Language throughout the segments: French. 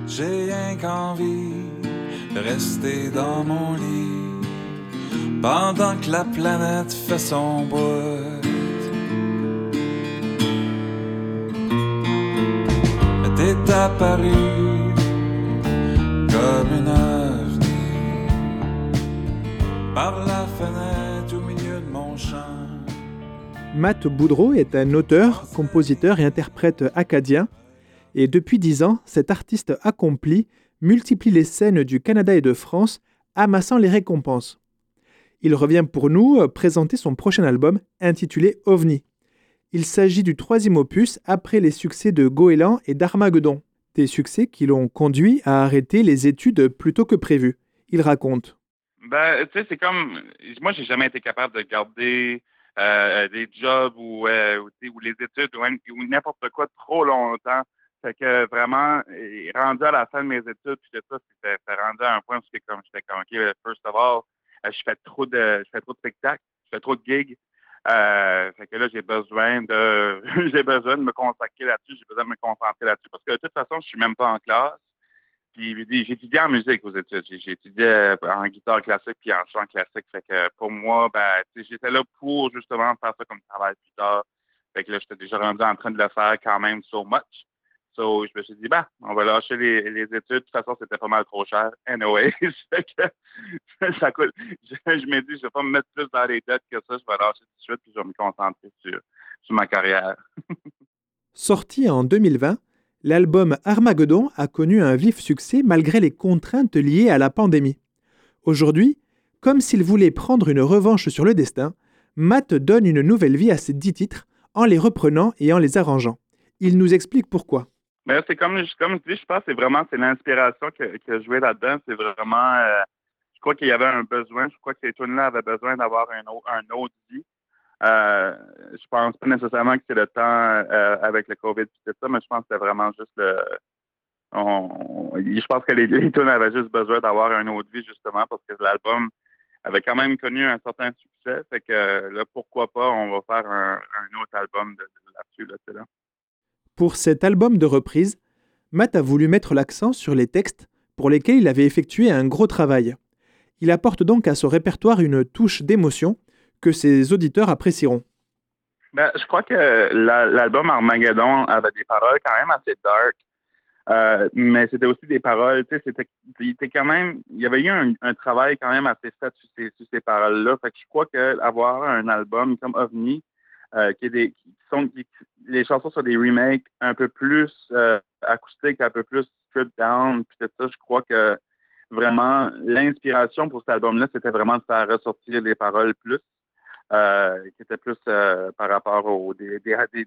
J'ai rien qu'envie de rester dans mon lit pendant que la planète fait son bout. Mais t'es apparu comme une ovni par la fenêtre au milieu de mon champ. Matt Boudreau est un auteur, compositeur et interprète acadien. Et depuis 10 ans, cet artiste accompli multiplie les scènes du Canada et de France, amassant les récompenses. Il revient pour nous présenter son prochain album intitulé OVNI. Il s'agit du 3e opus après les succès de Goéland et d'Armageddon, des succès qui l'ont conduit à arrêter les études plus tôt que prévu. Il raconte. Tu sais, c'est comme... Moi, j'ai jamais été capable de garder des jobs ou les études ou n'importe quoi trop longtemps. Fait que vraiment, rendu à la fin de mes études, puis tout ça, c'était rendu à un point où j'étais comme, OK, first of all, je fais trop de spectacles, je fais trop de gigs. Fait que là, j'ai besoin de me consacrer là-dessus, j'ai besoin de me concentrer là-dessus. Parce que de toute façon, je suis même pas en classe. Puis j'ai étudié en musique aux études. J'ai étudié en guitare classique puis en chant classique. Fait que pour moi, j'étais là pour justement faire ça comme travail plus tard. Fait que là, j'étais déjà rendu en train de le faire quand même so much. So, je me suis dit, on va lâcher les études. De toute façon, c'était pas mal trop cher. Anyway, fait que ça coûte. Je me dis, je vais pas me mettre plus dans les dettes que ça. Je vais lâcher tout de suite puis je vais me concentrer sur ma carrière. Sorti en 2020, l'album Armageddon a connu un vif succès malgré les contraintes liées à la pandémie. Aujourd'hui, comme s'il voulait prendre une revanche sur le destin, Matt donne une nouvelle vie à ses 10 titres en les reprenant et en les arrangeant. Il nous explique pourquoi. Mais c'est comme je dis, je pense que c'est l'inspiration qui a joué là-dedans. C'est vraiment, je crois qu'il y avait un besoin. Je crois que ces tunes-là avaient besoin d'avoir un autre vie. Je pense pas nécessairement que c'est le temps avec le COVID et tout ça, mais je pense que c'était vraiment juste je pense que les tunes avaient juste besoin d'avoir un autre vie, justement, parce que l'album avait quand même connu un certain succès. Fait que là, pourquoi pas, on va faire un autre album là-dessus, là. Pour cet album de reprise, Matt a voulu mettre l'accent sur les textes pour lesquels il avait effectué un gros travail. Il apporte donc à ce répertoire une touche d'émotion que ses auditeurs apprécieront. Je crois que l'album Armageddon avait des paroles quand même assez dark, mais c'était aussi des paroles, tu sais, il y avait eu un travail quand même assez fait sur ces paroles-là. Fait que je crois que avoir un album comme OVNI, les chansons sont des remakes un peu plus acoustiques, un peu plus stripped down, puis tout ça, je crois que vraiment l'inspiration pour cet album-là, c'était vraiment de faire ressortir les paroles plus, qui étaient plus par rapport aux des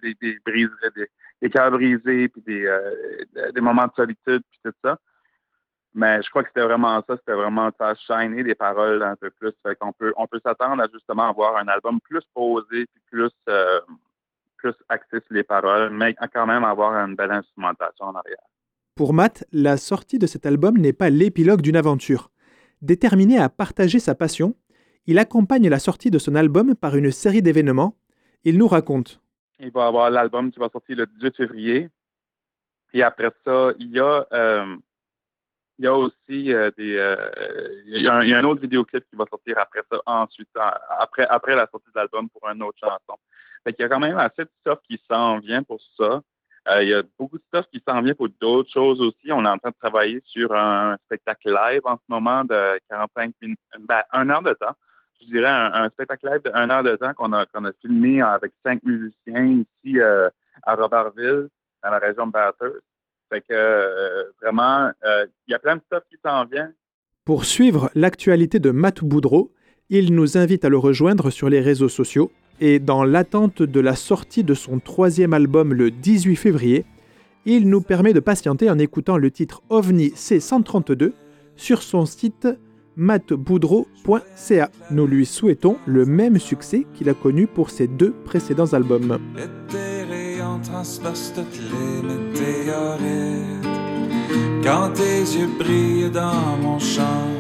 cœurs brisés, puis des moments de solitude, puis tout ça. Mais je crois que c'était vraiment de faire shiner des paroles un peu plus. Fait qu'on peut s'attendre à justement avoir un album plus posé, puis plus axé sur les paroles, mais quand même avoir une belle instrumentation en arrière. Pour Matt, la sortie de cet album n'est pas l'épilogue d'une aventure. Déterminé à partager sa passion, il accompagne la sortie de son album par une série d'événements. Il nous raconte. Il va y avoir l'album qui va sortir le 18 février. Puis après ça, il y a aussi il y a un autre vidéoclip qui va sortir après ça, ensuite, après la sortie de l'album pour une autre chanson. Fait qu'il y a quand même assez de stuff qui s'en vient pour ça. Il y a beaucoup de stuff qui s'en vient pour d'autres choses aussi. On est en train de travailler sur un spectacle live en ce moment de 45 minutes, 1 heure de temps. Je dirais un spectacle live de 1 heure de temps qu'on a filmé avec 5 musiciens ici à Robertville, dans la région de Bathurst. Fait que vraiment, il y a plein de stuff qui s'en vient. Pour suivre l'actualité de Matt Boudreau, il nous invite à le rejoindre sur les réseaux sociaux. Et dans l'attente de la sortie de son 3e album le 18 février, il nous permet de patienter en écoutant le titre OVNI C132 sur son site mattboudreau.ca. Nous lui souhaitons le même succès qu'il a connu pour ses 2 précédents albums. Et tes rayons transpercent toutes les météorites quand tes yeux brillent dans mon champ.